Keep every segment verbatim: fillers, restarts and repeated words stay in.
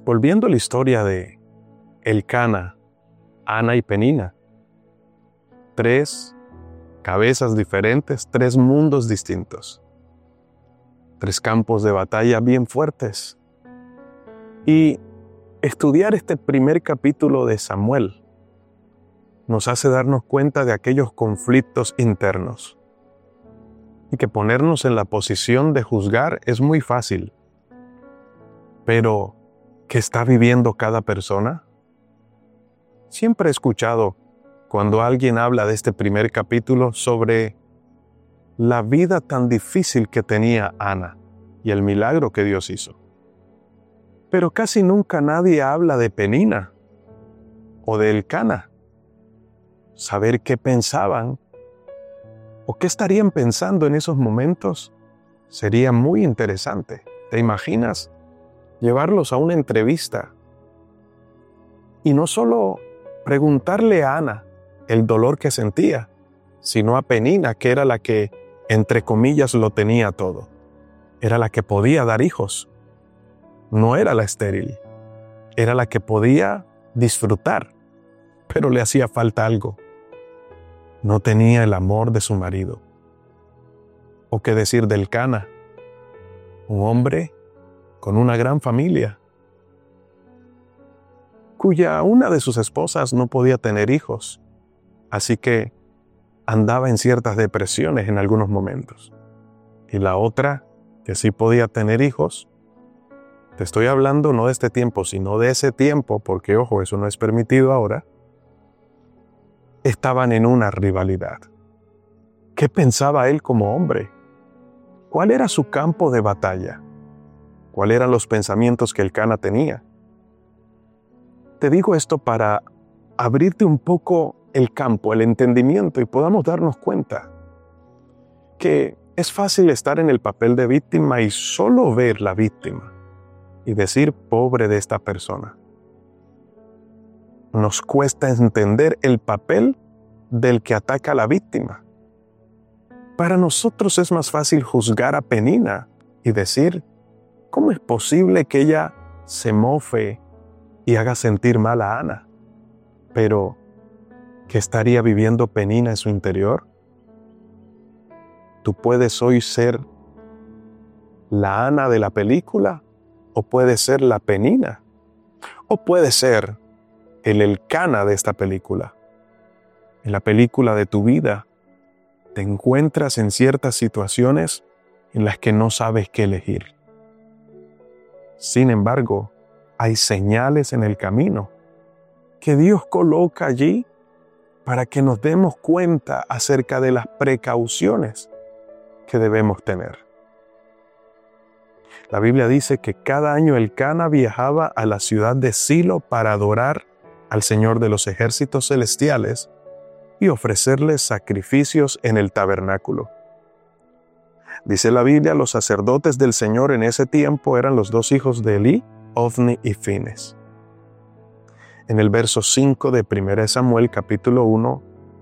Volviendo a la historia de Elcana, Ana y Penina, tres cabezas diferentes, tres mundos distintos, tres campos de batalla bien fuertes. Y estudiar este primer capítulo de Samuel nos hace darnos cuenta de aquellos conflictos internos. Y que ponernos en la posición de juzgar es muy fácil. Pero, ¿qué está viviendo cada persona? Siempre he escuchado cuando alguien habla de este primer capítulo sobre la vida tan difícil que tenía Ana y el milagro que Dios hizo. Pero casi nunca nadie habla de Penina o de Elcana. Saber qué pensaban o qué estarían pensando en esos momentos sería muy interesante. ¿Te imaginas llevarlos a una entrevista y no solo preguntarle a Ana el dolor que sentía, sino a Penina, que era la que, entre comillas, lo tenía todo? Era la que podía dar hijos. No era la estéril. Era la que podía disfrutar, pero le hacía falta algo. No tenía el amor de su marido. ¿O qué decir de Elcana? Un hombre con una gran familia, cuya una de sus esposas no podía tener hijos, así que andaba en ciertas depresiones en algunos momentos. Y la otra, que sí podía tener hijos, te estoy hablando no de este tiempo, sino de ese tiempo, porque ojo, eso no es permitido ahora, estaban en una rivalidad. ¿Qué pensaba él como hombre? ¿Cuál era su campo de batalla? ¿Cuáles eran los pensamientos que Elcana tenía? Te digo esto para abrirte un poco el campo, el entendimiento, y podamos darnos cuenta que es fácil estar en el papel de víctima y solo ver la víctima y decir, pobre de esta persona. Nos cuesta entender el papel del que ataca a la víctima. Para nosotros es más fácil juzgar a Penina y decir, ¿cómo es posible que ella se mofe y haga sentir mal a Ana? Pero, ¿qué estaría viviendo Penina en su interior? Tú puedes hoy ser la Ana de la película, o puedes ser la Penina, o puedes ser el Elcana de esta película. En la película de tu vida, te encuentras en ciertas situaciones en las que no sabes qué elegir. Sin embargo, hay señales en el camino que Dios coloca allí para que nos demos cuenta acerca de las precauciones que debemos tener. La Biblia dice que cada año Elcana viajaba a la ciudad de Silo para adorar al Señor de los ejércitos celestiales y ofrecerle sacrificios en el tabernáculo. Dice la Biblia, los sacerdotes del Señor en ese tiempo eran los dos hijos de Elí, Ofni y Fines. En el verso cinco de primera de Samuel, capítulo uno,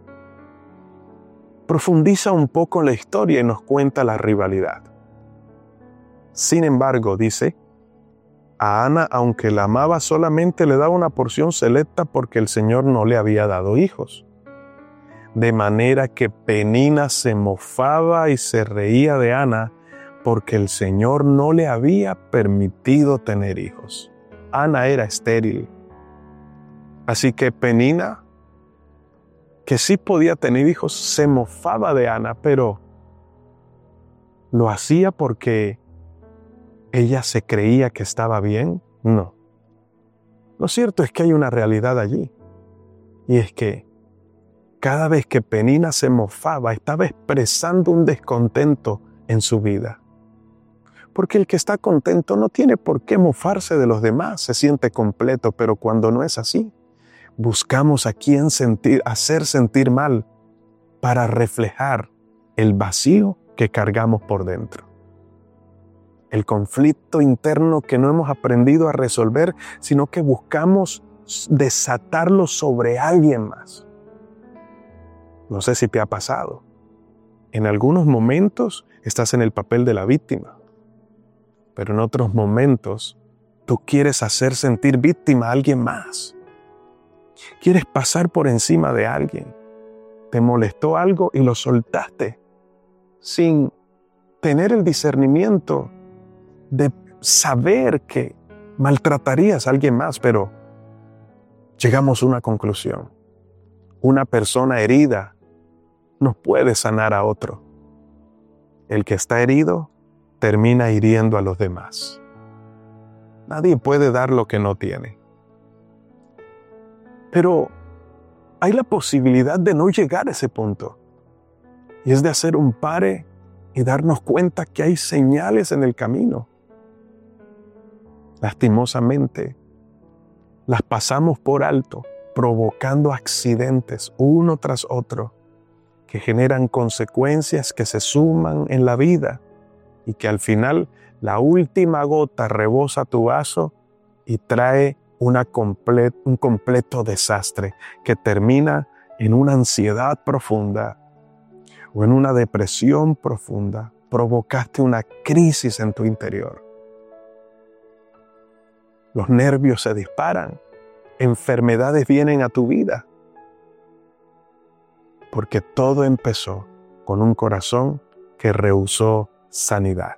profundiza un poco en la historia y nos cuenta la rivalidad. Sin embargo, dice, a Ana, aunque la amaba, solamente le daba una porción selecta porque el Señor no le había dado hijos. De manera que Penina se mofaba y se reía de Ana porque el Señor no le había permitido tener hijos. Ana era estéril. Así que Penina, que sí podía tener hijos, se mofaba de Ana, pero ¿lo hacía porque ella se creía que estaba bien? No. Lo cierto es que hay una realidad allí, y es que cada vez que Penina se mofaba, estaba expresando un descontento en su vida. Porque el que está contento no tiene por qué mofarse de los demás, se siente completo, pero cuando no es así, buscamos a quien sentir, hacer sentir mal para reflejar el vacío que cargamos por dentro. El conflicto interno que no hemos aprendido a resolver, sino que buscamos desatarlo sobre alguien más. No sé si te ha pasado. En algunos momentos estás en el papel de la víctima, pero en otros momentos tú quieres hacer sentir víctima a alguien más. Quieres pasar por encima de alguien. Te molestó algo y lo soltaste sin tener el discernimiento de saber que maltratarías a alguien más, pero llegamos a una conclusión. Una persona herida no puede sanar a otro. El que está herido termina hiriendo a los demás. Nadie puede dar lo que no tiene. Pero hay la posibilidad de no llegar a ese punto. Y es de hacer un pare y darnos cuenta que hay señales en el camino. Lastimosamente, las pasamos por alto, provocando accidentes uno tras otro, que generan consecuencias que se suman en la vida y que al final la última gota rebosa tu vaso y trae una comple- un completo desastre que termina en una ansiedad profunda o en una depresión profunda. Provocaste una crisis en tu interior. Los nervios se disparan, enfermedades vienen a tu vida, porque todo empezó con un corazón que rehusó sanidad.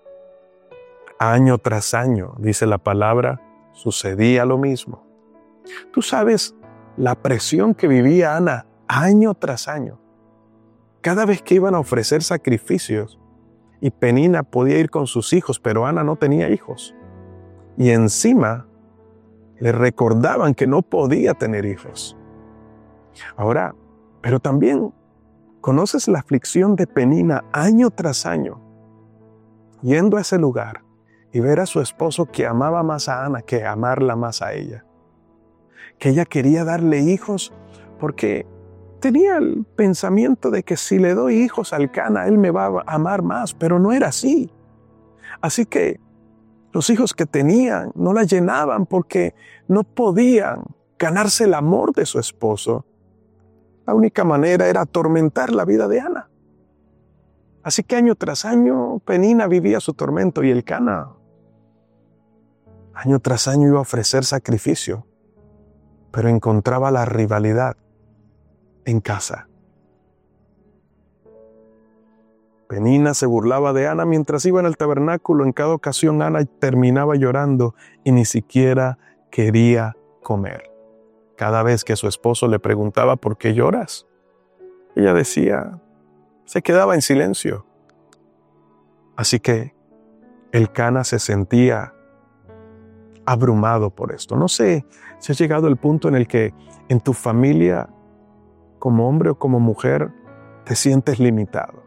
Año tras año, dice la palabra, sucedía lo mismo. Tú sabes la presión que vivía Ana año tras año. Cada vez que iban a ofrecer sacrificios, y Penina podía ir con sus hijos, pero Ana no tenía hijos. Y encima le recordaban que no podía tener hijos. Ahora, pero también conoces la aflicción de Penina año tras año, yendo a ese lugar y ver a su esposo que amaba más a Ana que amarla más a ella. Que ella quería darle hijos porque tenía el pensamiento de que si le doy hijos al Cana, él me va a amar más, pero no era así. Así que los hijos que tenían no la llenaban porque no podían ganarse el amor de su esposo. La única manera era atormentar la vida de Ana. Así que año tras año Penina vivía su tormento y el Cana año tras año iba a ofrecer sacrificio, pero encontraba la rivalidad en casa. Penina se burlaba de Ana mientras iba en el tabernáculo. En cada ocasión Ana terminaba llorando y ni siquiera quería comer. Cada vez que su esposo le preguntaba ¿por qué lloras?, ella decía, se quedaba en silencio. Así que el Cana se sentía abrumado por esto. No sé si has llegado al punto en el que en tu familia, como hombre o como mujer, te sientes limitado.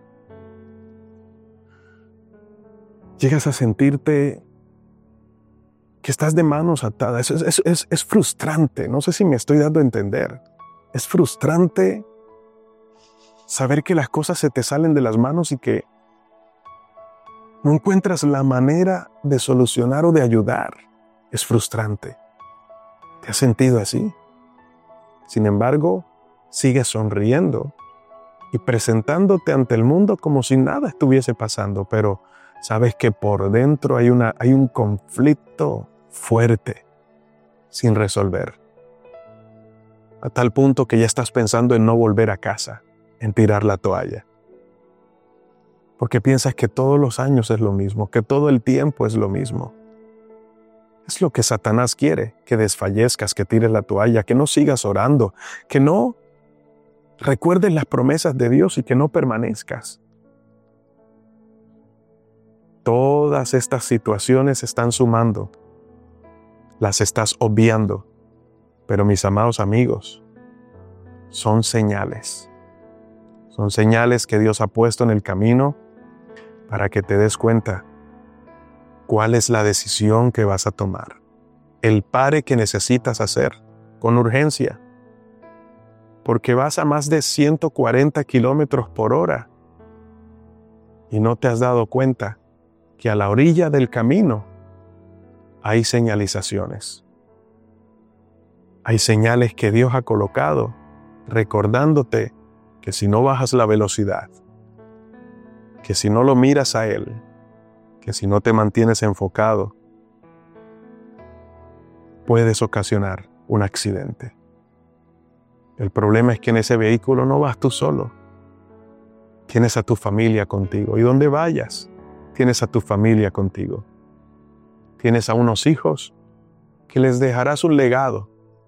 Llegas a sentirte que estás de manos atadas. Es, es, es, es frustrante. No sé si me estoy dando a entender. Es frustrante saber que las cosas se te salen de las manos y que no encuentras la manera de solucionar o de ayudar. Es frustrante. ¿Te has sentido así? Sin embargo, sigues sonriendo y presentándote ante el mundo como si nada estuviese pasando, pero sabes que por dentro hay, una, hay un conflicto fuerte sin resolver. A tal punto que ya estás pensando en no volver a casa, en tirar la toalla. Porque piensas que todos los años es lo mismo, que todo el tiempo es lo mismo. Es lo que Satanás quiere, que desfallezcas, que tires la toalla, que no sigas orando, que no recuerdes las promesas de Dios y que no permanezcas. Todas estas situaciones están sumando, las estás obviando, pero mis amados amigos, son señales. Son señales que Dios ha puesto en el camino para que te des cuenta cuál es la decisión que vas a tomar, el pare que necesitas hacer con urgencia, porque vas a más de ciento cuarenta kilómetros por hora y no te has dado cuenta que a la orilla del camino hay señalizaciones. Hay señales que Dios ha colocado recordándote que si no bajas la velocidad, que si no lo miras a Él, que si no te mantienes enfocado, puedes ocasionar un accidente. El problema es que en ese vehículo no vas tú solo. Tienes a tu familia contigo. Y donde vayas, tienes a tu familia contigo. Tienes a unos hijos que les dejarás un legado,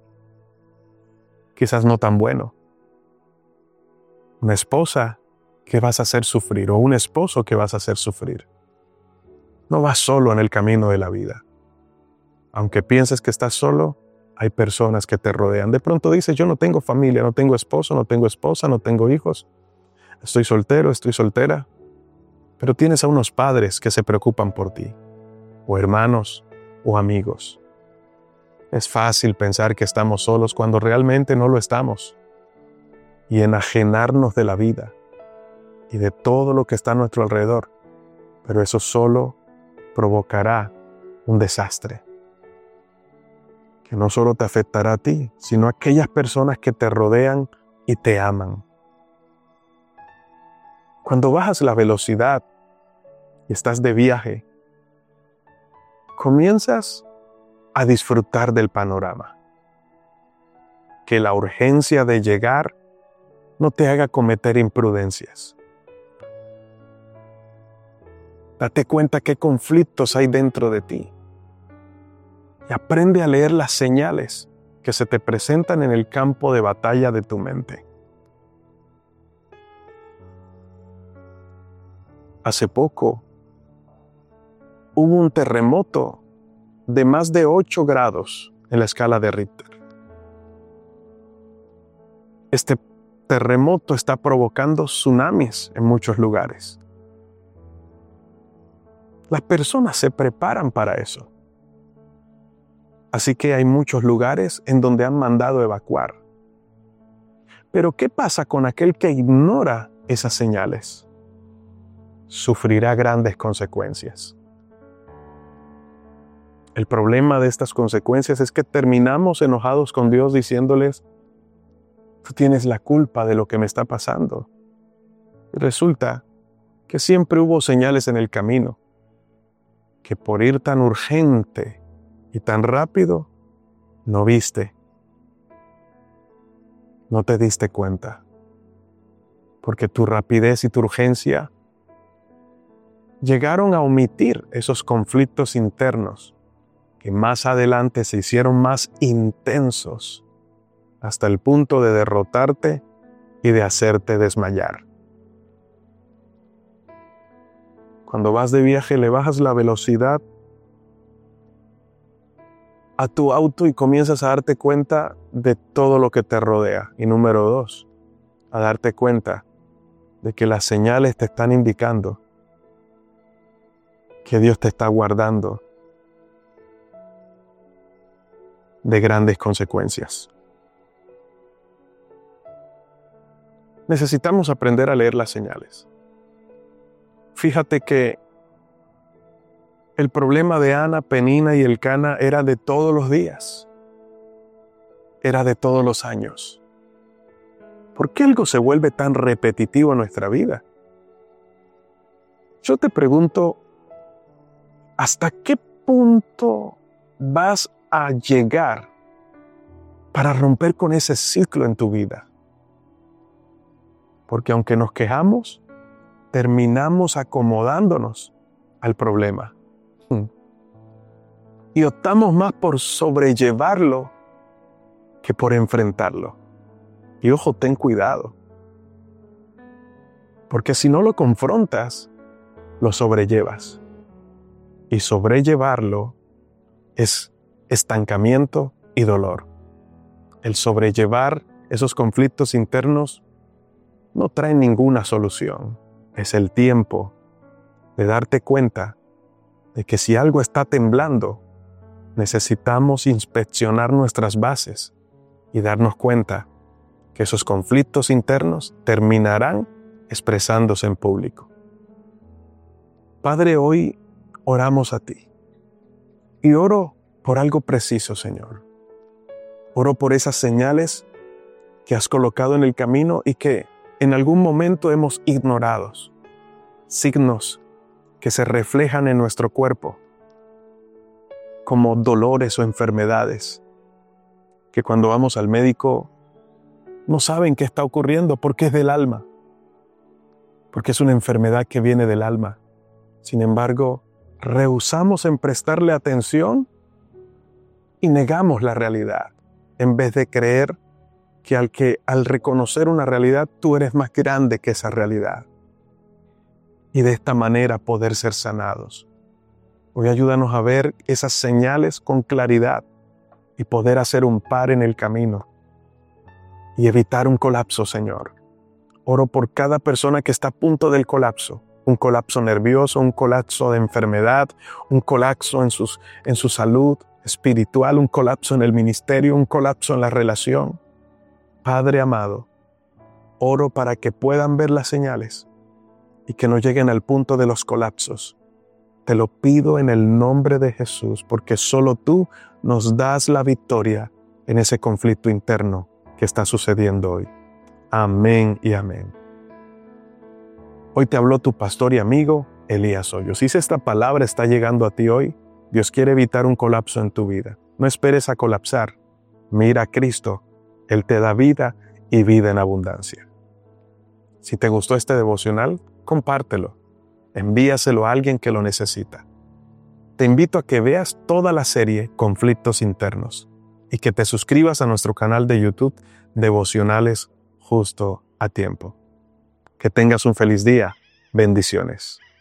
quizás no tan bueno. Una esposa que vas a hacer sufrir o un esposo que vas a hacer sufrir. No vas solo en el camino de la vida. Aunque pienses que estás solo, hay personas que te rodean. De pronto dices, yo no tengo familia, no tengo esposo, no tengo esposa, no tengo hijos. Estoy soltero, estoy soltera. Pero tienes a unos padres que se preocupan por ti, o hermanos, o amigos. Es fácil pensar que estamos solos cuando realmente no lo estamos. Y enajenarnos de la vida y de todo lo que está a nuestro alrededor. Pero eso solo provocará un desastre. Que no solo te afectará a ti, sino a aquellas personas que te rodean y te aman. Cuando bajas la velocidad y estás de viaje, comienzas a disfrutar del panorama. Que la urgencia de llegar no te haga cometer imprudencias. Date cuenta qué conflictos hay dentro de ti. Y aprende a leer las señales que se te presentan en el campo de batalla de tu mente. Hace poco hubo un terremoto de más de ocho grados en la escala de Richter. Este terremoto está provocando tsunamis en muchos lugares. Las personas se preparan para eso. Así que hay muchos lugares en donde han mandado evacuar. Pero ¿qué pasa con aquel que ignora esas señales? Sufrirá grandes consecuencias. El problema de estas consecuencias es que terminamos enojados con Dios diciéndoles, tú tienes la culpa de lo que me está pasando. Y resulta que siempre hubo señales en el camino, que por ir tan urgente y tan rápido, no viste, no te diste cuenta, porque tu rapidez y tu urgencia llegaron a omitir esos conflictos internos que más adelante se hicieron más intensos hasta el punto de derrotarte y de hacerte desmayar. Cuando vas de viaje le bajas la velocidad a tu auto y comienzas a darte cuenta de todo lo que te rodea. Y número dos, a darte cuenta de que las señales te están indicando que Dios te está guardando de grandes consecuencias. Necesitamos aprender a leer las señales. Fíjate que el problema de Ana, Penina y Elcana era de todos los días. Era de todos los años. ¿Por qué algo se vuelve tan repetitivo en nuestra vida? Yo te pregunto, ¿hasta qué punto vas a llegar para romper con ese ciclo en tu vida? Porque aunque nos quejamos, terminamos acomodándonos al problema. Y optamos más por sobrellevarlo que por enfrentarlo. Y ojo, ten cuidado. Porque si no lo confrontas, lo sobrellevas. Y sobrellevarlo es estancamiento y dolor. El sobrellevar esos conflictos internos no trae ninguna solución. Es el tiempo de darte cuenta de que si algo está temblando, necesitamos inspeccionar nuestras bases y darnos cuenta que esos conflictos internos terminarán expresándose en público. Padre, hoy oramos a ti y oro por algo preciso, Señor. Oro por esas señales que has colocado en el camino y que en algún momento hemos ignorado. Signos que se reflejan en nuestro cuerpo, como dolores o enfermedades, que cuando vamos al médico no saben qué está ocurriendo porque es del alma, porque es una enfermedad que viene del alma. Sin embargo, rehusamos en prestarle atención y negamos la realidad, en vez de creer que al, que al reconocer una realidad, tú eres más grande que esa realidad. Y de esta manera poder ser sanados. Hoy ayúdanos a ver esas señales con claridad y poder hacer un par en el camino y evitar un colapso, Señor. Oro por cada persona que está a punto del colapso, un colapso nervioso, un colapso de enfermedad, un colapso en, sus, en su salud espiritual, un colapso en el ministerio, un colapso en la relación. Padre amado, oro para que puedan ver las señales y que no lleguen al punto de los colapsos. Te lo pido en el nombre de Jesús, porque solo tú nos das la victoria en ese conflicto interno que está sucediendo hoy. Amén y amén. Hoy te habló tu pastor y amigo, Elías Hoyos. Si esta palabra está llegando a ti hoy, Dios quiere evitar un colapso en tu vida. No esperes a colapsar. Mira a Cristo. Él te da vida y vida en abundancia. Si te gustó este devocional, compártelo. Envíaselo a alguien que lo necesita. Te invito a que veas toda la serie Conflictos Internos y que te suscribas a nuestro canal de YouTube Devocionales Justo a Tiempo. Que tengas un feliz día. Bendiciones.